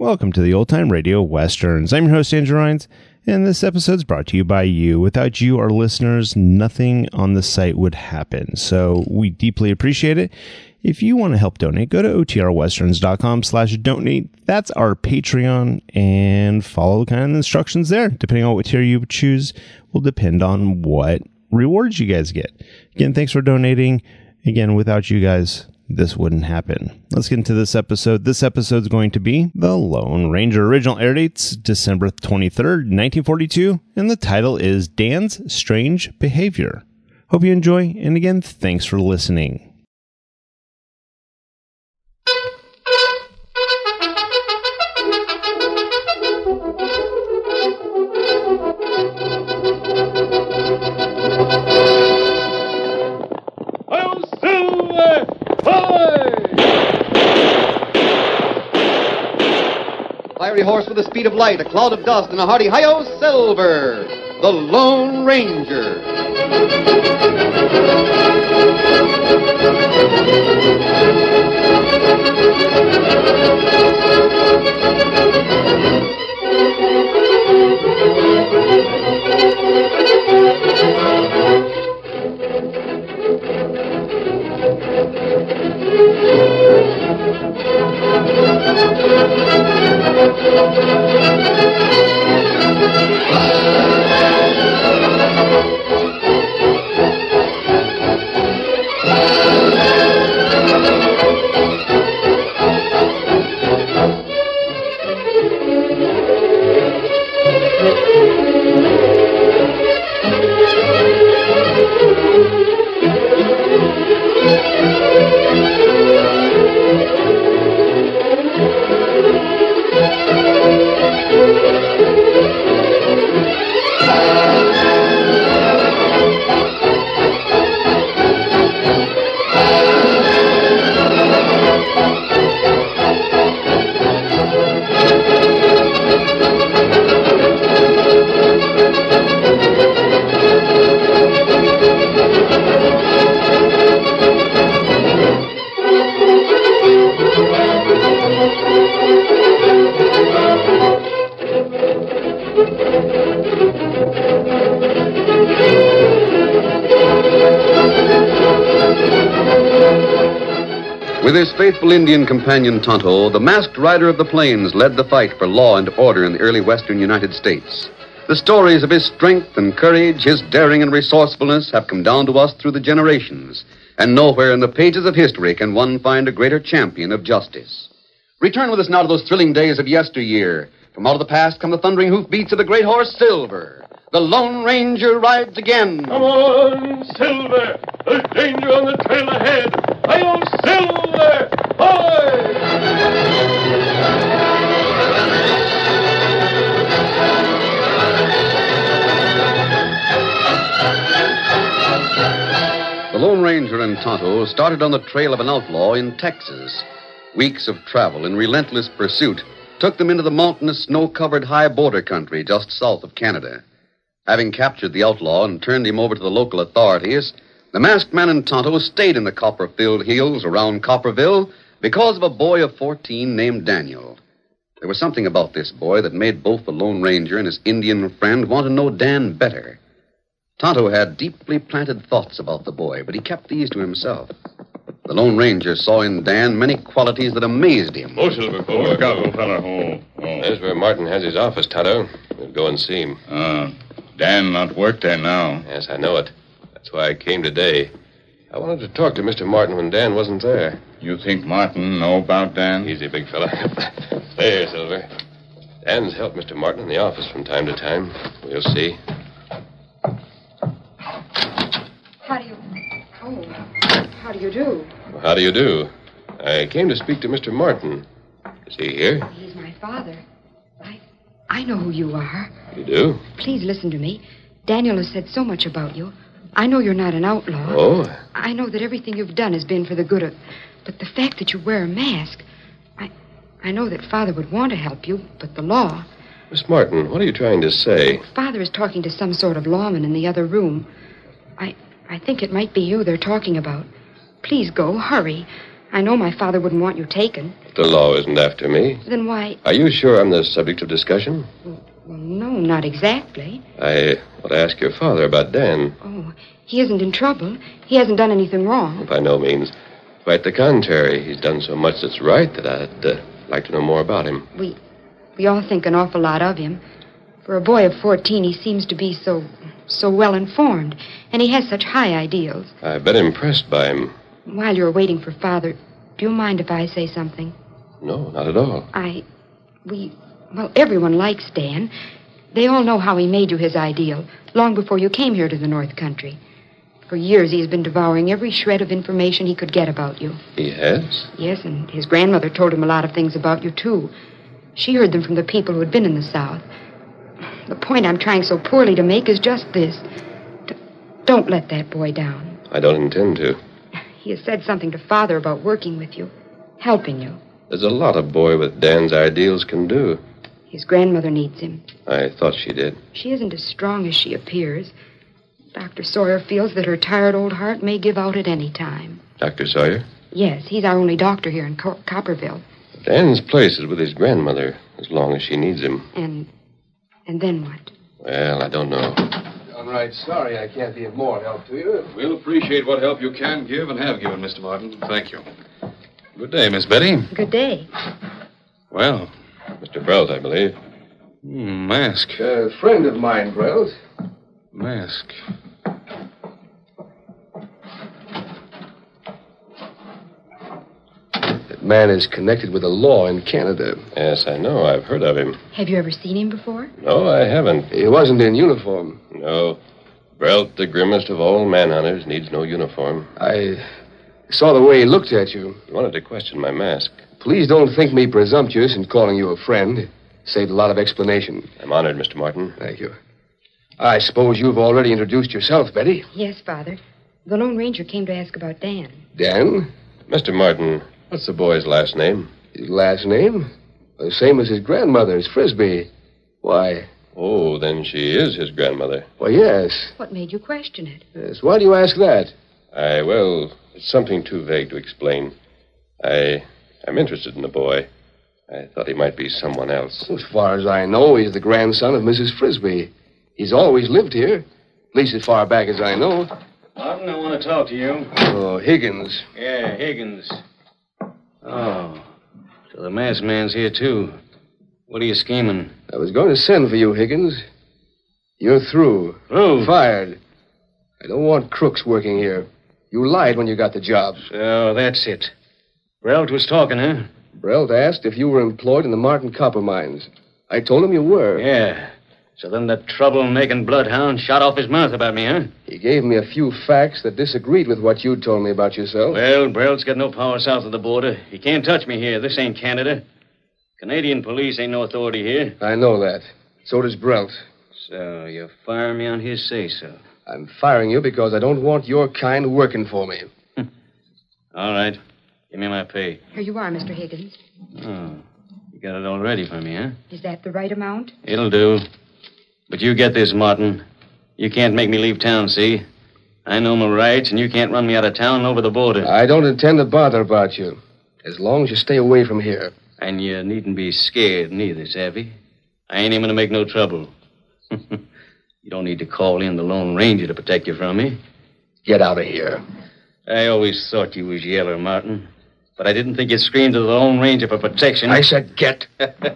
Welcome to the Old Time Radio Westerns. I'm your host, Andrew Rhynes, and this episode is brought to you by you. Without you, our listeners, nothing on the site would happen, so we deeply appreciate it. If you want to help donate, go to otrwesterns.com/donate. That's our Patreon, and follow kind of the instructions there. Depending on what tier you choose will depend on what rewards you guys get. Again, thanks for donating. Again, without you guys, this wouldn't happen. Let's get into this episode. This episode is going to be The Lone Ranger. Original air dates December 23rd, 1942, and the title is Dan's Strange Behavior. Hope you enjoy, and again, thanks for listening. Fiery horse with the speed of light, a cloud of dust, and a hearty hi-yo Silver, the Lone Ranger. With his faithful Indian companion Tonto, the masked rider of the plains led the fight for law and order in the early western United States. The stories of his strength and courage, his daring and resourcefulness have come down to us through the generations, and nowhere in the pages of history can one find a greater champion of justice. Return with us now to those thrilling days of yesteryear. From out of the past come the thundering hoofbeats of the great horse Silver. The Lone Ranger rides again. Come on, Silver! There's danger on the trail ahead! Hi-yo, Silver! Hi! The Lone Ranger and Tonto started on the trail of an outlaw in Texas. Weeks of travel in relentless pursuit took them into the mountainous, snow-covered high border country just south of Canada. Having captured the outlaw and turned him over to the local authorities, the masked man and Tonto stayed in the copper-filled hills around Copperville because of a boy of 14 named Daniel. There was something about this boy that made both the Lone Ranger and his Indian friend want to know Dan better. Tonto had deeply planted thoughts about the boy, but he kept these to himself. The Lone Ranger saw in Dan many qualities that amazed him. Oh, Silver, look out, little fella. Oh. There's where Martin has his office, Tonto. We'll go and see him. Dan not work there now. Yes, I know it. That's why I came today. I wanted to talk to Mr. Martin when Dan wasn't there. You think Martin know about Dan? Easy, big fella. There, Silver. Dan's helped Mr. Martin in the office from time to time. We'll see. How do you do? Well, how do you do? I came to speak to Mr. Martin. Is he here? He's my father. I know who you are. You do? Please listen to me. Daniel has said so much about you. I know you're not an outlaw. Oh? I know that everything you've done has been for the good of... But the fact that you wear a mask... I know that Father would want to help you, but the law... Miss Martin, what are you trying to say? Father is talking to some sort of lawman in the other room. I think it might be you they're talking about. Please go, hurry. I know my father wouldn't want you taken. The law isn't after me. Then why... Are you sure I'm the subject of discussion? Well, no, not exactly. I want to ask your father about Dan. Oh, he isn't in trouble. He hasn't done anything wrong. By no means. Quite the contrary. He's done so much that's right that I'd like to know more about him. We all think an awful lot of him. For a boy of 14, he seems to be so well informed, and he has such high ideals. I've been impressed by him. While you're waiting for Father, do you mind if I say something? No, not at all. Well, everyone likes Dan. They all know how he made you his ideal, long before you came here to the North Country. For years, he has been devouring every shred of information he could get about you. He has? Yes, and his grandmother told him a lot of things about you, too. She heard them from the people who had been in the South. The point I'm trying so poorly to make is just this. Don't let that boy down. I don't intend to. He has said something to Father about working with you, helping you. There's a lot a boy with Dan's ideals can do. His grandmother needs him. I thought she did. She isn't as strong as she appears. Dr. Sawyer feels that her tired old heart may give out at any time. Dr. Sawyer? Yes, he's our only doctor here in Copperville. Dan's place is with his grandmother, as long as she needs him. And then what? Well, I don't know. I'm right sorry I can't be of more help to you. We'll appreciate what help you can give and have given, Mr. Martin. Thank you. Good day, Miss Betty. Good day. Well, Mr. Brelt, I believe. Mask. A friend of mine, Brelt. Mask. That man is connected with the law in Canada. Yes, I know. I've heard of him. Have you ever seen him before? No, I haven't. He wasn't in uniform. No. Brelt, the grimmest of all manhunters, needs no uniform. I saw the way he looked at you. He wanted to question my mask. Please don't think me presumptuous in calling you a friend. Saved a lot of explanation. I'm honored, Mr. Martin. Thank you. I suppose you've already introduced yourself, Betty. Yes, Father. The Lone Ranger came to ask about Dan. Dan? Mr. Martin, what's the boy's last name? His last name? The same as his grandmother's, Frisbee. Why? Oh, then she is his grandmother. Why, yes. What made you question it? Yes. Why do you ask that? It's something too vague to explain. I'm interested in the boy. I thought he might be someone else. As far as I know, he's the grandson of Mrs. Frisbee. He's always lived here. At least as far back as I know. Martin, I want to talk to you. Oh, Higgins. Yeah, Higgins. Oh, so the masked man's here, too. What are you scheming? I was going to send for you, Higgins. You're through. Through? Fired. I don't want crooks working here. You lied when you got the job. So that's it. Brelt was talking, huh? Brelt asked if you were employed in the Martin copper mines. I told him you were. Yeah. So then the trouble-making bloodhound shot off his mouth about me, huh? He gave me a few facts that disagreed with what you told me about yourself. Well, Brelt's got no power south of the border. He can't touch me here. This ain't Canada. Canadian police ain't no authority here. I know that. So does Brelt. So you fire me on his say-so. I'm firing you because I don't want your kind working for me. All right. Give me my pay. Here you are, Mr. Higgins. Oh, you got it all ready for me, huh? Is that the right amount? It'll do. But you get this, Martin. You can't make me leave town, see? I know my rights, and you can't run me out of town and over the border. I don't intend to bother about you. As long as you stay away from here. And you needn't be scared neither, Savvy. I ain't even going to make no trouble. You don't need to call in the Lone Ranger to protect you from me. Get out of here. I always thought you was yeller, Martin. But I didn't think you'd scream to the Lone Ranger for protection. I said get.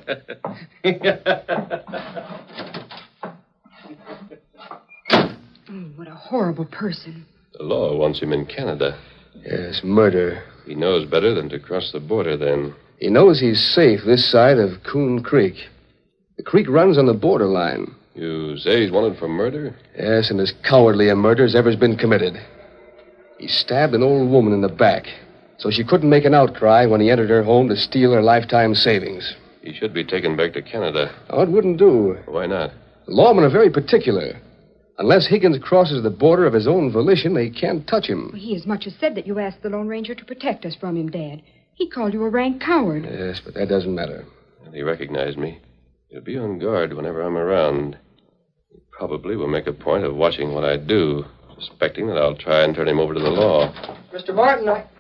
What a horrible person. The law wants him in Canada. Yes, murder. He knows better than to cross the border, then. He knows he's safe this side of Coon Creek. The creek runs on the borderline. You say he's wanted for murder? Yes, and as cowardly a murder as ever's been committed. He stabbed an old woman in the back, so she couldn't make an outcry when he entered her home to steal her lifetime savings. He should be taken back to Canada. Oh, it wouldn't do. Why not? The lawmen are very particular. Unless Higgins crosses the border of his own volition, they can't touch him. He as much as said that you asked the Lone Ranger to protect us from him, Dad. He called you a rank coward. Yes, but that doesn't matter. And he recognized me. He'll be on guard whenever I'm around. He probably will make a point of watching what I do, suspecting that I'll try and turn him over to the law. Mr. Martin,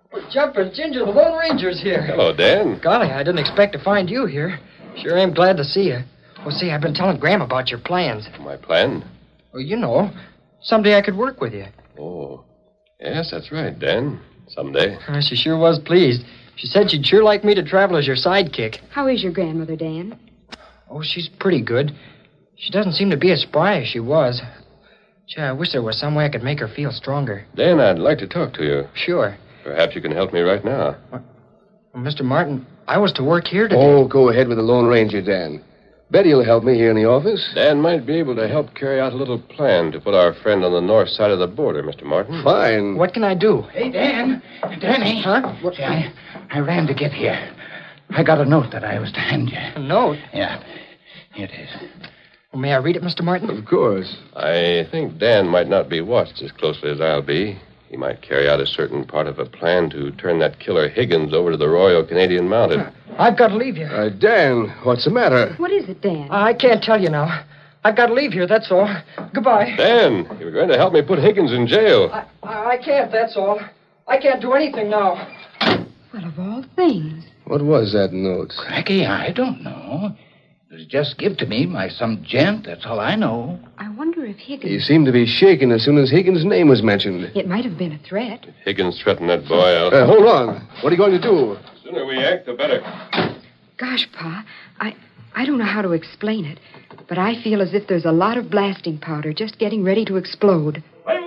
Jumpers, Ginger, the Lone Ranger's here. Hello, Dan. Golly, I didn't expect to find you here. Sure am glad to see you. Well, see, I've been telling Graham about your plans. My plan? Well, you know, someday I could work with you. Oh, yes, that's right, Dan. Someday. She sure was pleased. She said she'd sure like me to travel as your sidekick. How is your grandmother, Dan? Oh, she's pretty good. She doesn't seem to be as spry as she was. Gee, I wish there was some way I could make her feel stronger. Dan, I'd like to talk to you. Sure. Perhaps you can help me right now. Well, Mr. Martin, I was to work here today. Oh, go ahead with the Lone Ranger, Dan. Betty will help me here in the office. Dan might be able to help carry out a little plan to put our friend on the north side of the border, Mr. Martin. Fine. What can I do? Hey, Dan. Danny. Huh? See, I ran to get here. I got a note that I was to hand you. A note? Yeah. Here it is. Well, may I read it, Mr. Martin? Of course. I think Dan might not be watched as closely as I'll be. He might carry out a certain part of a plan to turn that killer Higgins over to the Royal Canadian Mounted. I've got to leave you. Dan, what's the matter? What is it, Dan? I can't tell you now. I've got to leave here, that's all. Goodbye. Dan, you were going to help me put Higgins in jail. I can't, that's all. I can't do anything now. Well, of all things. What was that note? Cracky, I don't know. It was just give to me by some gent, that's all I know. I wonder if Higgins... He seemed to be shaken as soon as Higgins' name was mentioned. It might have been a threat. If Higgins threatened that boy, I'll... Hold on. What are you going to do? The sooner we act, the better. Gosh, Pa, I don't know how to explain it, but I feel as if there's a lot of blasting powder just getting ready to explode.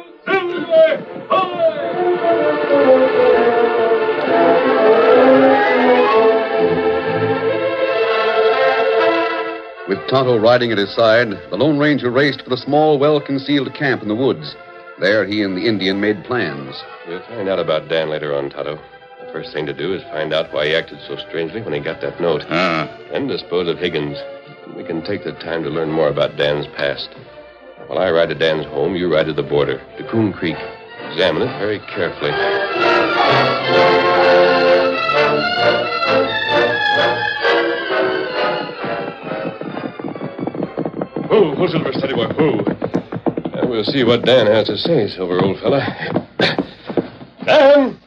With Tonto riding at his side, the Lone Ranger raced for the small, well-concealed camp in the woods. There, he and the Indian made plans. We'll find out about Dan later on, Tonto. The first thing to do is find out why he acted so strangely when he got that note. And dispose of Higgins. We can take the time to learn more about Dan's past. While I ride to Dan's home, you ride to the border, to Coon Creek. Examine it very carefully. Whoa, Silver, steady work, whoa. And we'll see what Dan has to say, Silver, old fella. Dan!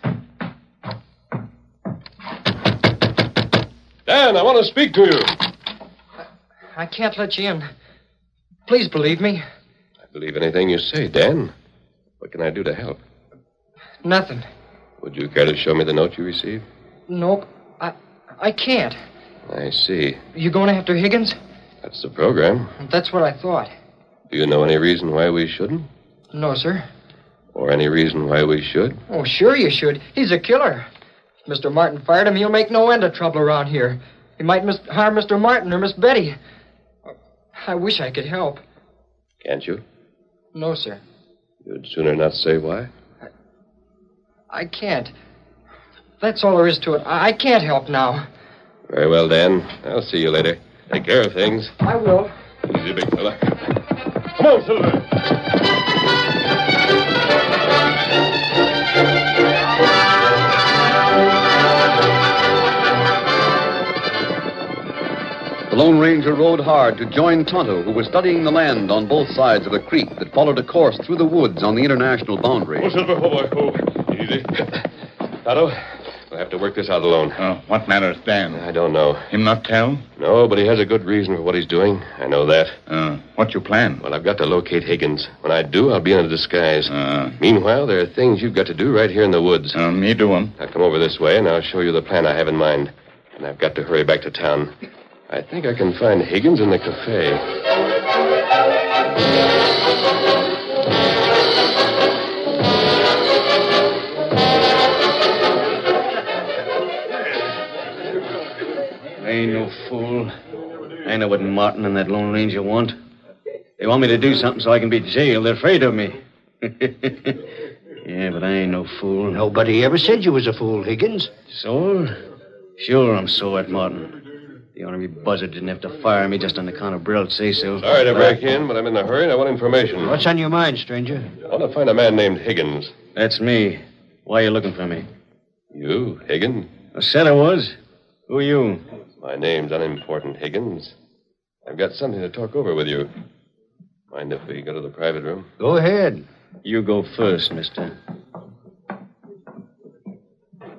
Dan, I want to speak to you. I can't let you in. Please believe me. I believe anything you say, Dan. What can I do to help? Nothing. Would you care to show me the note you received? Nope. I can't. I see. You going after Higgins? That's the program. That's what I thought. Do you know any reason why we shouldn't? No, sir. Or any reason why we should? Oh, sure you should. He's a killer. If Mr. Martin fired him, he'll make no end of trouble around here. He might harm Mr. Martin or Miss Betty. I wish I could help. Can't you? No, sir. You'd sooner not say why? I can't. That's all there is to it. I can't help now. Very well, Dan. I'll see you later. Take care of things. I will. Easy, big fella. Come on, Silver. The Lone Ranger rode hard to join Tonto, who was studying the land on both sides of a creek that followed a course through the woods on the international boundary. Oh, Silver, oh, boy, oh. Easy. Tonto, we'll have to work this out alone. Oh, what matters, Dan? I don't know. Him not tell? No, but he has a good reason for what he's doing. I know that. What you plan? Well, I've got to locate Higgins. When I do, I'll be in a disguise. Meanwhile, there are things you've got to do right here in the woods. Me do 'em. Now come over this way, and I'll show you the plan I have in mind. And I've got to hurry back to town. I think I can find Higgins in the cafe. I ain't no fool. I know what Martin and that Lone Ranger want. They want me to do something so I can be jailed. They're afraid of me. Yeah, but I ain't no fool. Nobody ever said you was a fool, Higgins. So? Sure, I'm sore at Martin. The ornery buzzard didn't have to fire me just on account of Brill say-so. Sorry to break in, but I'm in a hurry and I want information. What's on your mind, stranger? I want to find a man named Higgins. That's me. Why are you looking for me? You, Higgins? I said I was. Who are you? My name's unimportant, Higgins. I've got something to talk over with you. Mind if we go to the private room? Go ahead. You go first, mister.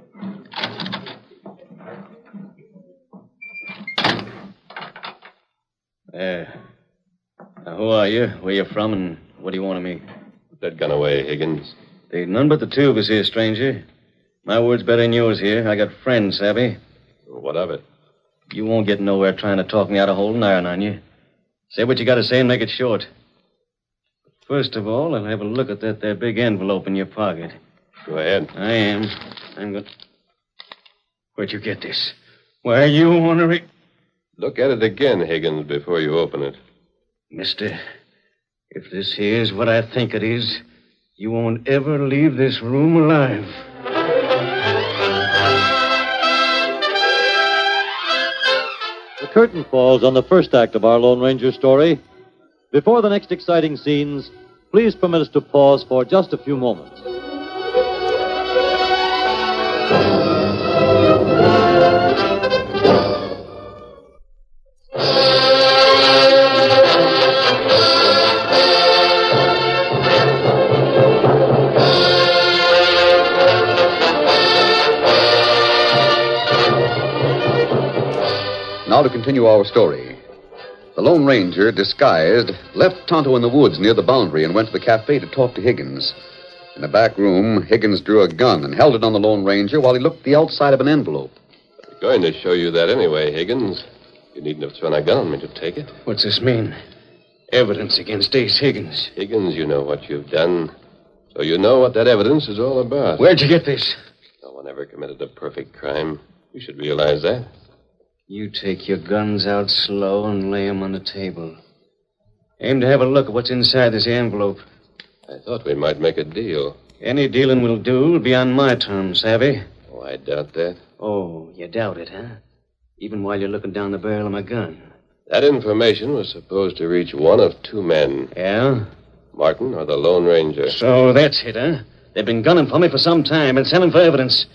Now, who are you? Where you from, and what do you want of me? Put that gun away, Higgins. There ain't none but the two of us here, stranger. My word's better than yours here. I got friends, savvy? What of it? You won't get nowhere trying to talk me out of holding iron on you. Say what you got to say and make it short. First of all, I'll have a look at that there big envelope in your pocket. Go ahead. I am. I'm going. Where'd you get this? Why, you ornery... Look at it again, Higgins, before you open it. Mister, if this here's what I think it is, you won't ever leave this room alive. The curtain falls on the first act of our Lone Ranger story. Before the next exciting scenes, please permit us to pause for just a few moments. Now to continue our story. The Lone Ranger, disguised, left Tonto in the woods near the boundary and went to the cafe to talk to Higgins. In the back room, Higgins drew a gun and held it on the Lone Ranger while he looked at the outside of an envelope. I'm going to show you that anyway, Higgins. You needn't have thrown a gun on me to take it. What's this mean? Evidence against Ace Higgins. Higgins, you know what you've done. So you know what that evidence is all about. Where'd you get this? No one ever committed a perfect crime. You should realize that. You take your guns out slow and lay 'em on the table. Aim to have a look at what's inside this envelope. I thought we might make a deal. Any dealing we'll do will be on my terms, savvy? Oh, I doubt that. Oh, you doubt it, huh? Even while you're looking down the barrel of my gun. That information was supposed to reach one of two men. Yeah? Martin or the Lone Ranger. So that's it, huh? They've been gunning for me for some time and selling for evidence.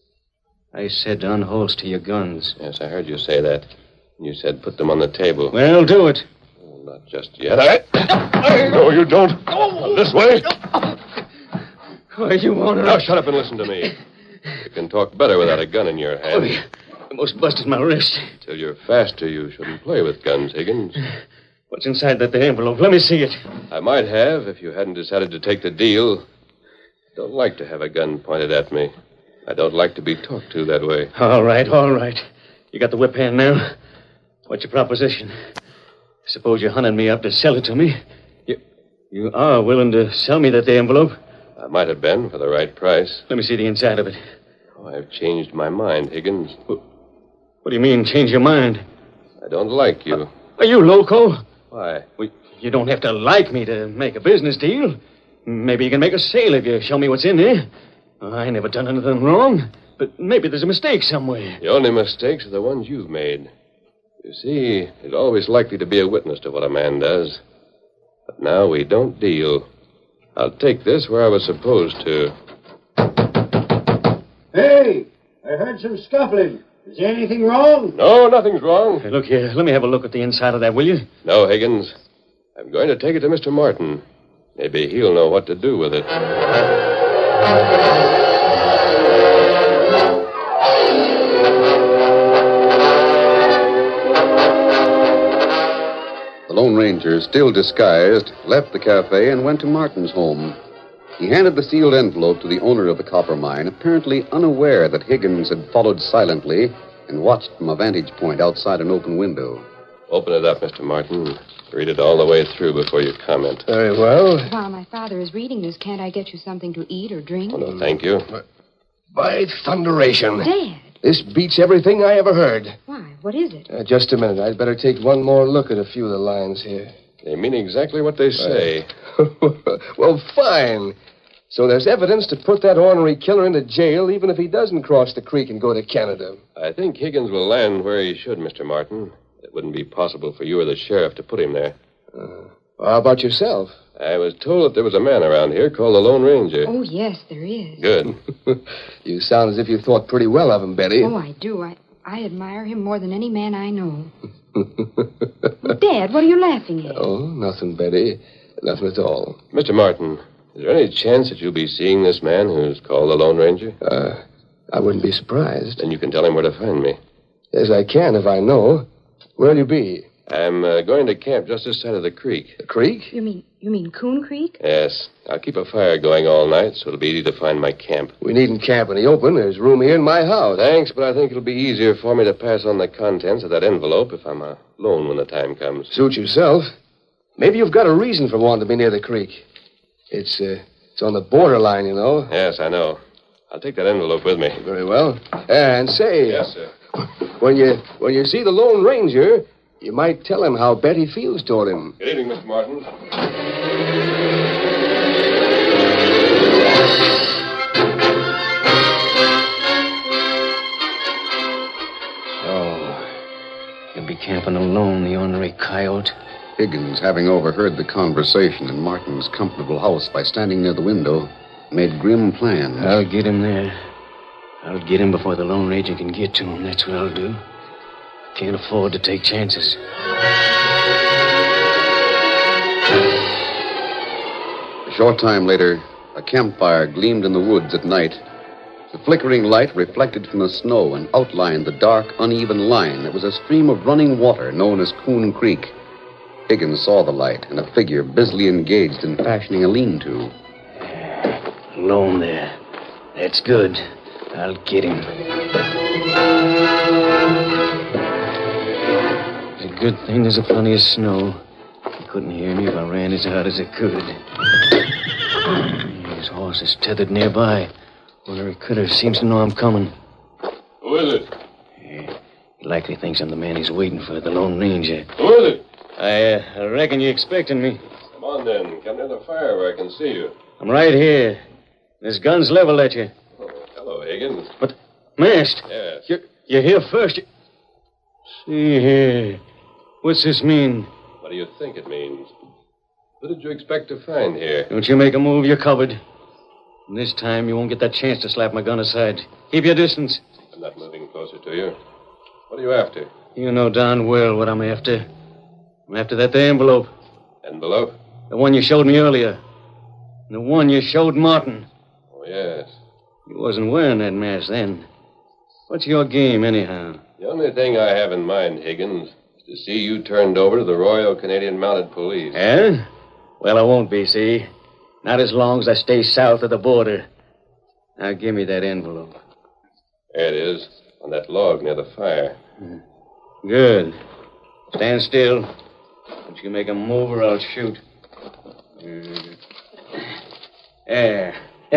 I said to unholster your guns. Yes, I heard you say that. You said put them on the table. Well, do it. Oh, not just yet. No, you don't. This way. Why, you want to... Now, shut up and listen to me. You can talk better without a gun in your hand. Oh, you almost busted my wrist. Till you're faster, you shouldn't play with guns, Higgins. What's inside that envelope? Let me see it. I might have if you hadn't decided to take the deal. I don't like to have a gun pointed at me. I don't like to be talked to that way. All right. You got the whip hand now? What's your proposition? Suppose you hunted me up to sell it to me. You are willing to sell me that envelope? I might have been for the right price. Let me see the inside of it. Oh, I've changed my mind, Higgins. What do you mean, change your mind? I don't like you. Are you loco? Why? Well, you don't have to like me to make a business deal. Maybe you can make a sale if you show me what's in there. I ain't never done anything wrong, but maybe there's a mistake somewhere. The only mistakes are the ones you've made. You see, there's always likely to be a witness to what a man does. But now we don't deal. I'll take this where I was supposed to. Hey, I heard some scuffling. Is there anything wrong? No, nothing's wrong. Hey, look here. Let me have a look at the inside of that, will you? No, Higgins. I'm going to take it to Mr. Martin. Maybe he'll know what to do with it. The Lone Ranger, still disguised, left the cafe and went to Martin's home. He handed the sealed envelope to the owner of the copper mine, apparently unaware that Higgins had followed silently and watched from a vantage point outside an open window. Open it up, Mr. Martin. Read it all the way through before you comment. Very well. While my father is reading this, can't I get you something to eat or drink? Oh, no, thank you. By thunderation. Dad. This beats everything I ever heard. Why? What is it? Just a minute. I'd better take one more look at a few of the lines here. They mean exactly what they say. Well, fine. So there's evidence to put that ornery killer into jail, even if he doesn't cross the creek and go to Canada. I think Higgins will land where he should, Mr. Martin. It wouldn't be possible for you or the sheriff to put him there. How about yourself? I was told that there was a man around here called the Lone Ranger. Oh, yes, there is. Good. You sound as if you thought pretty well of him, Betty. Oh, I do. I admire him more than any man I know. Dad, what are you laughing at? Oh, nothing, Betty. Nothing at all. Mr. Martin, is there any chance that you'll be seeing this man who's called the Lone Ranger? I wouldn't be surprised. Then you can tell him where to find me. Yes, I can if I know. Where'll you be? I'm going to camp just this side of the creek. The creek? You mean Coon Creek? Yes. I'll keep a fire going all night, so it'll be easy to find my camp. We needn't camp in the open. There's room here in my house. Thanks, but I think it'll be easier for me to pass on the contents of that envelope if I'm alone when the time comes. Suit yourself. Maybe you've got a reason for wanting to be near the creek. It's on the borderline, you know. Yes, I know. I'll take that envelope with me. Very well. And say... Yes, sir. When you see the Lone Ranger, you might tell him how Betty feels toward him. Good evening, Mr. Martin. So, you'll be camping alone, the ornery coyote. Higgins, having overheard the conversation in Martin's comfortable house by standing near the window, made grim plans. I'll get him there. I'll get him before the Lone Ranger can get to him. That's what I'll do. Can't afford to take chances. A short time later, a campfire gleamed in the woods at night. The flickering light reflected from the snow and outlined the dark, uneven line that was a stream of running water known as Coon Creek. Higgins saw the light and a figure busily engaged in fashioning a lean-to. Alone there. That's good. I'll get him. It's a good thing there's a plenty of snow. He couldn't hear me if I ran as hard as I could. His horse is tethered nearby. Ornery critter seems to know I'm coming. Who is it? He likely thinks I'm the man he's waiting for, the Lone Ranger. Who is it? I reckon you're expecting me. Come on, then. Come near the fire where I can see you. I'm right here. This gun's leveled at you. Oh, hello, Higgins. But, masked. Yes. You're here first. See here. What's this mean? What do you think it means? What did you expect to find here? Don't you make a move, you're covered. And this time you won't get that chance to slap my gun aside. Keep your distance. I'm not moving closer to you. What are you after? You know darn well what I'm after. I'm after that there envelope. Envelope? The one you showed me earlier. The one you showed Martin. Oh, yes. He wasn't wearing that mask then. What's your game, anyhow? The only thing I have in mind, Higgins, is to see you turned over to the Royal Canadian Mounted Police. Eh? Well, I won't be, see? Not as long as I stay south of the border. Now, give me that envelope. There it is, on that log near the fire. Good. Stand still. Don't you make a move or I'll shoot. There.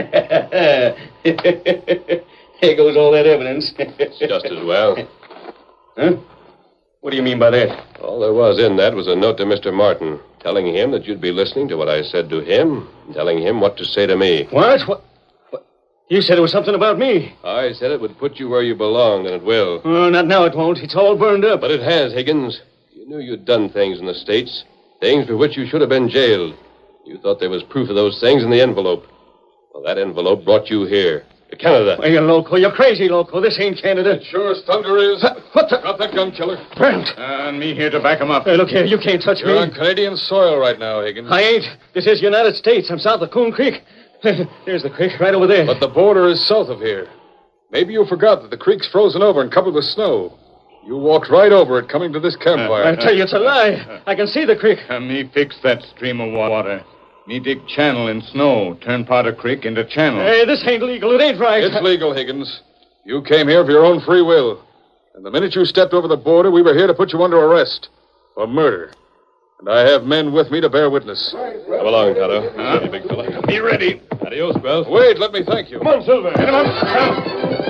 There goes all that evidence. Just as well. Huh? What do you mean by that? All there was in that was a note to Mr. Martin, telling him that you'd be listening to what I said to him, and telling him what to say to me. What? You said it was something about me. I said it would put you where you belonged, and it will. Oh, not now it won't. It's all burned up. But it has, Higgins. You knew you'd done things in the States, things for which you should have been jailed. You thought there was proof of those things in the envelope. Well, that envelope brought you here, to Canada. Well, you're loco. You're crazy, loco. This ain't Canada. It sure as thunder is. What the? Drop that gun, killer. Brent. And me here to back him up. Hey, look here. You can't touch You're me. on Canadian soil right now, Higgins. I ain't. This is United States. I'm south of Coon Creek. There's the creek right over there. But the border is south of here. Maybe you forgot that the creek's frozen over and covered with snow. You walked right over it coming to this campfire. I tell you, it's a lie. I can see the creek. Me fix that stream of water. Me dig channel in snow, turn part of creek into channel. Hey, this ain't legal. It ain't right. It's legal, Higgins. You came here for your own free will. And the minute you stepped over the border, we were here to put you under arrest for murder. And I have men with me to bear witness. Come along, Tonto. Huh? Big fella. Be ready. Adios, Bell. Wait, let me thank you. Come on, Silver. Get him up.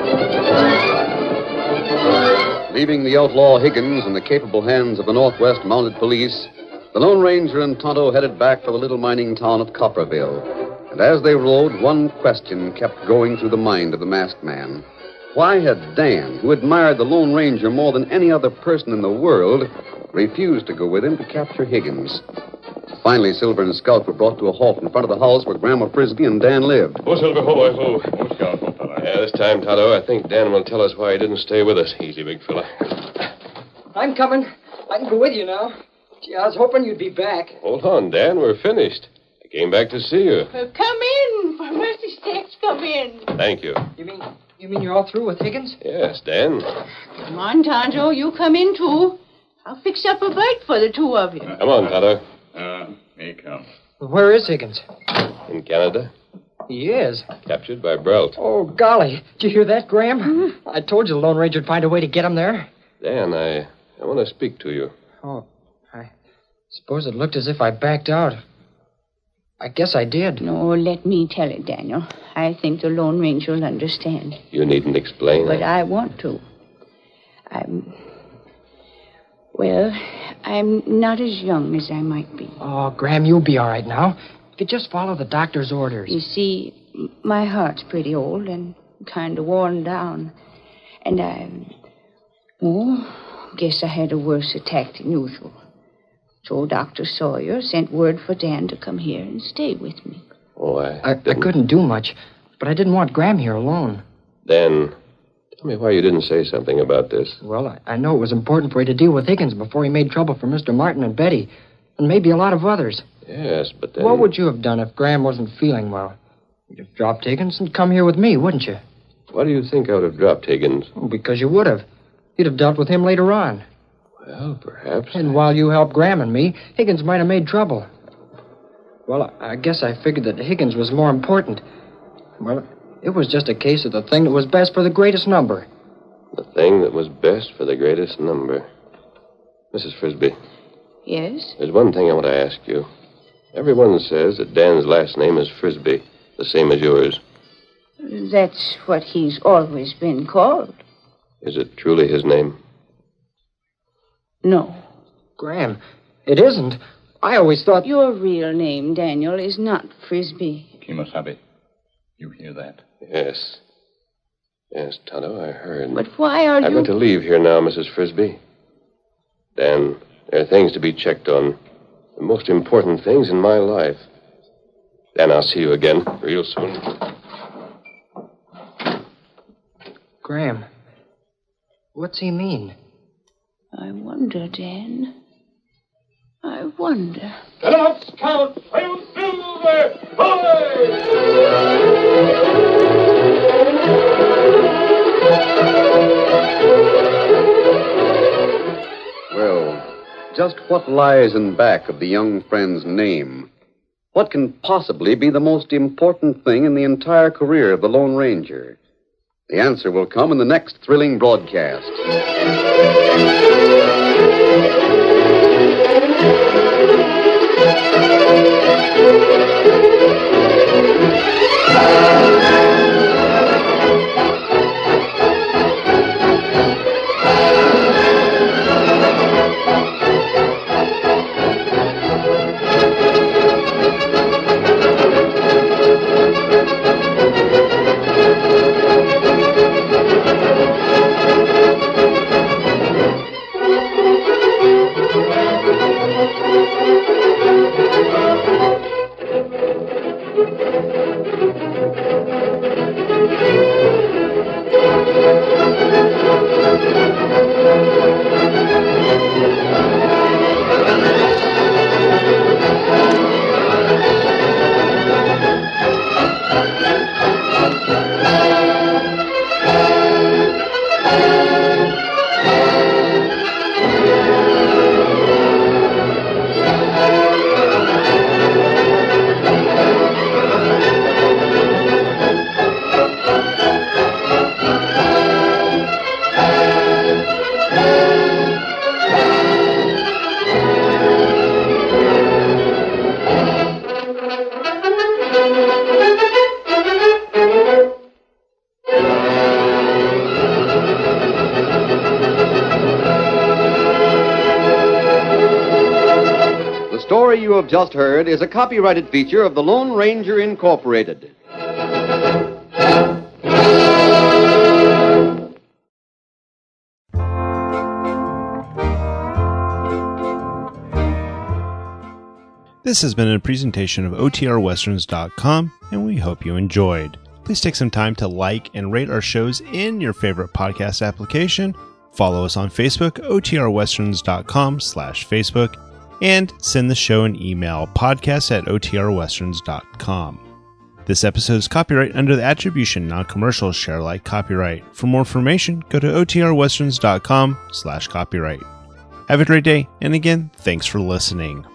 Leaving the outlaw Higgins in the capable hands of the Northwest Mounted Police, the Lone Ranger and Tonto headed back for the little mining town of Copperville. And as they rode, one question kept going through the mind of the masked man. Why had Dan, who admired the Lone Ranger more than any other person in the world, refused to go with him to capture Higgins? Finally, Silver and Scout were brought to a halt in front of the house where Grandma Frisbee and Dan lived. Oh, Silver, ho, boy, ho. Oh, Scout, ho, fella. Yeah, this time, Tonto, I think Dan will tell us why he didn't stay with us. Easy, big fella. I'm coming. I can go with you now. Gee, I was hoping you'd be back. Hold on, Dan. We're finished. I came back to see you. Come in. For mercy's sakes, come in. Thank you. You mean you're all through with Higgins? Yes, Dan. Come on, Tonto. You come in, too. I'll fix up a bite for the two of you. Come on, Tonto. Here he comes. Where is Higgins? In Canada, He is. captured by Brault. Oh, golly. Did you hear that, Graham? I told you the Lone Ranger'd find a way to get him there. Dan, I want to speak to you. Oh, I suppose it looked as if I backed out. I guess I did. No, let me tell it, Daniel. I think the Lone Ranger will understand. You needn't explain. But I want to. I'm not as young as I might be. Oh, Graham, you'll be all right now. If you just follow the doctor's orders. You see, my heart's pretty old and kind of worn down. And guess I had a worse attack than usual. So Dr. Sawyer sent word for Dan to come here and stay with me. Oh, I couldn't do much, but I didn't want Graham here alone. Dan, tell me why you didn't say something about this. Well, I know it was important for you to deal with Higgins before he made trouble for Mr. Martin and Betty, and maybe a lot of others. Yes, but then... What would you have done if Graham wasn't feeling well? You'd have dropped Higgins and come here with me, wouldn't you? Why do you think I would have dropped Higgins? Well, because you would have. You'd have dealt with him later on. Well, perhaps. And while you helped Graham and me, Higgins might have made trouble. Well, I guess I figured that Higgins was more important. Well, it was just a case of the thing that was best for the greatest number. The thing that was best for the greatest number. Mrs. Frisbee. Yes? There's one thing I want to ask you. Everyone says that Dan's last name is Frisbee, the same as yours. That's what he's always been called. Is it truly his name? No. Graham, it isn't. I always thought... Your real name, Daniel, is not Frisbee. Kimosabe, you hear that? Yes. Yes, Tonto, I heard. But why are I'm you... going to leave here now, Mrs. Frisbee. Dan, there are things to be checked on. The most important things in my life. Dan, I'll see you again real soon. Graham, what's he mean? I wonder, Dan. I wonder. Get 'em up, Scout! Hail Silver! Well, just what lies in back of the young friend's name? What can possibly be the most important thing in the entire career of the Lone Ranger? The answer will come in the next thrilling broadcast. The story you have just heard is a copyrighted feature of the Lone Ranger Incorporated. This has been a presentation of OTRWesterns.com, and we hope you enjoyed. Please take some time to like and rate our shows in your favorite podcast application. Follow us on Facebook, OTRWesterns.com/Facebook, and send the show an email, podcast@OTRWesterns.com. This episode is copyright under the attribution, non-commercial, share alike copyright. For more information, go to OTRWesterns.com/copyright. Have a great day, and again, thanks for listening.